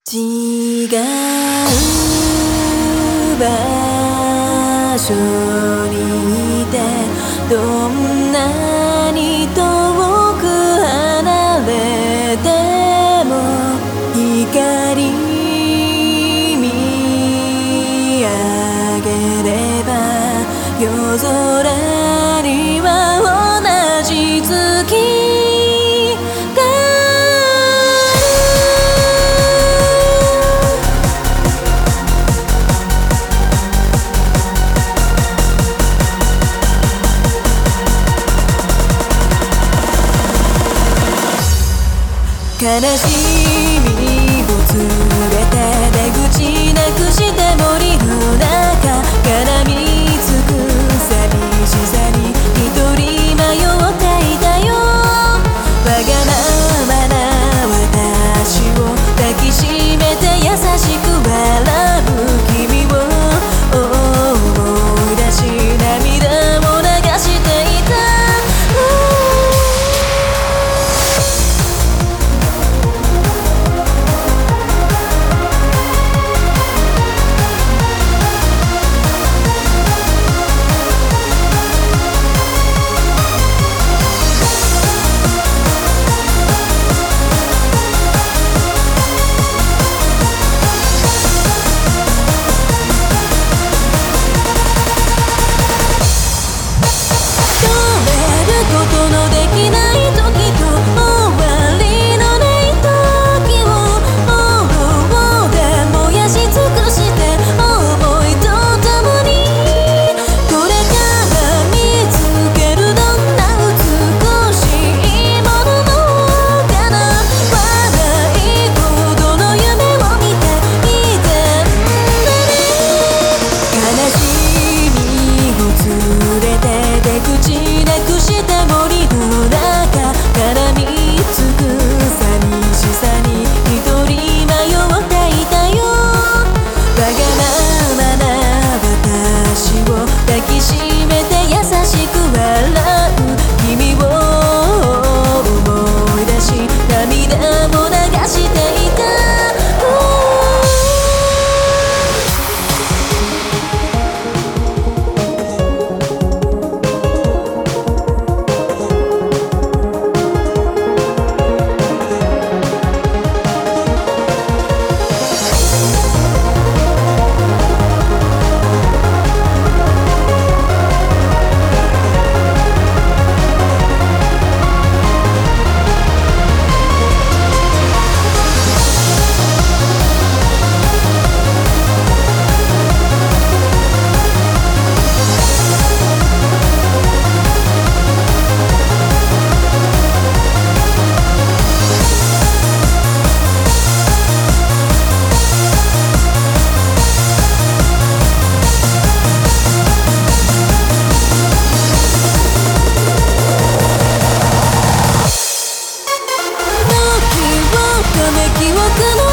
違う場所にいてどんなに遠く離れても光見上げれば夜空には同じ月悲しみを連れて出口なくして森の中絡みつく寂しさに一人迷っていたよ。わがままな私を抱きしめて優しく笑う君を思い出し涙を流していた。記憶の